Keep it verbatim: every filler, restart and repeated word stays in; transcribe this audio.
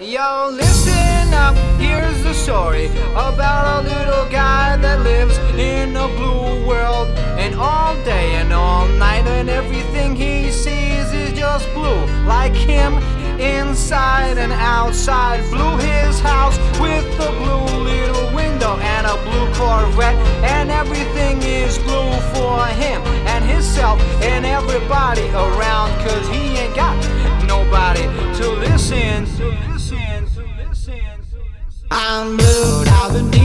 Yo, listen up, here's the story about a little guy that lives in a blue world. And all day and all night, and everything he sees is just blue. Like him, inside and outside. Blue his house with a blue little window and a blue Corvette. And everything is blue for him and himself and everybody around, 'cause he ain't got nobody to listen. To listen, to listen, to listen. I'm blue, I've been